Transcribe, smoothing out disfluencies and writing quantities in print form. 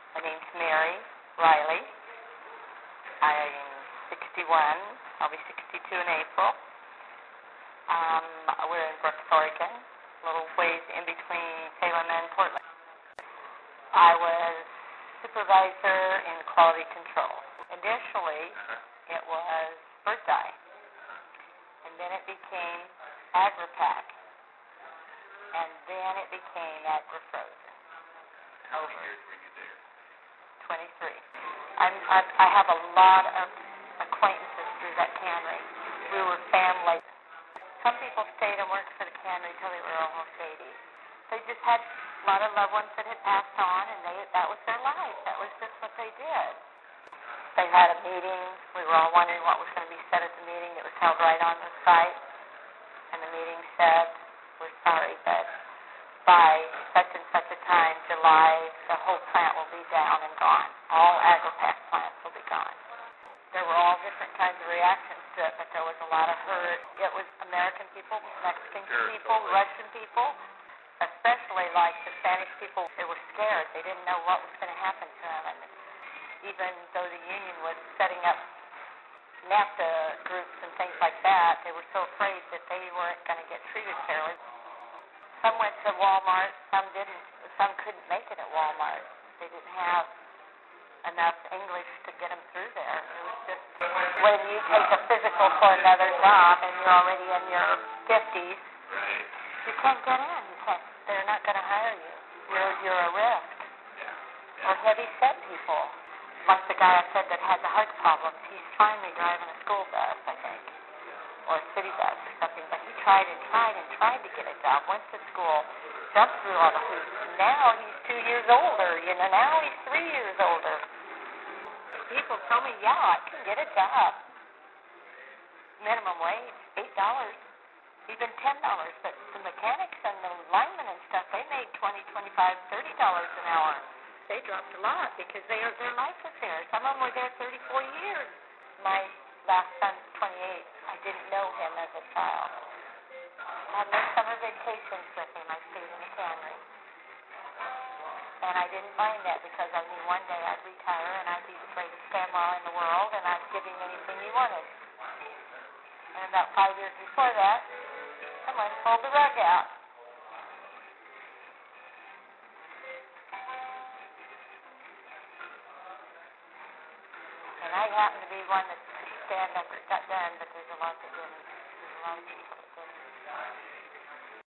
My name's Mary Riley. I'm 61. I'll be 62 in April. We're in Brooks, Oregon, a little ways in between Salem and Portland. I was supervisor in quality control. Initially, it was Birdseye, and then it became AgriPack, and then it became AgriFrozen. How many years were you there? 23. I have a lot of acquaintances through that cannery. We were family. Some people stayed and worked for the cannery until they were almost 80. They just had a lot of loved ones that had passed on, and that was their life. That was just what they did. They had a meeting. We were all wondering what was going to be said at the meeting. It was held right on the site, and the meeting said, "We're sorry, but by such and such a time, July, the whole plant will be down and gone. All AgriPack plants will be gone." There were all different kinds of reactions to it, but there was a lot of hurt. It was American people, Mexican people, Russian people, especially like the Spanish people. They were scared. They didn't know what was going to happen to them. And even though the union was setting up NAFTA groups and things like that, they were so afraid that they weren't going to get treated fairly. Some went to Walmart, some didn't. Some couldn't make it at Walmart. They didn't have enough English to get them through there. It was just, when you take a physical for another job and you're already in your 50s, you can't get in. They're not going to hire you. You're a risk. Or heavy-set people, like the guy I said that had the heart problems. He's finally driving a school bus, I think, or a city bus or something. But he tried to get a job. Went to school, jumped through all the hoops. Now he's 2 years older. Now he's 3 years older. People tell me, yeah, I can get a job. Minimum wage, $8, even $10. But the mechanics and the linemen and stuff, they made $20, $25, $30 an hour. They dropped a lot because their life was there. Some of them were there 34 years. My last son's 28. I didn't know him as a child. I had no summer vacations with him. I stayed in the cannery. And I didn't mind that because I knew one day I'd retire and I'd be the greatest grandma in the world and I'd give him anything he wanted. And about 5 years before that, someone pulled the rug out. And I happened to be one that could stand after it got done, but there's a lot that didn't. There's a lot of people that didn't.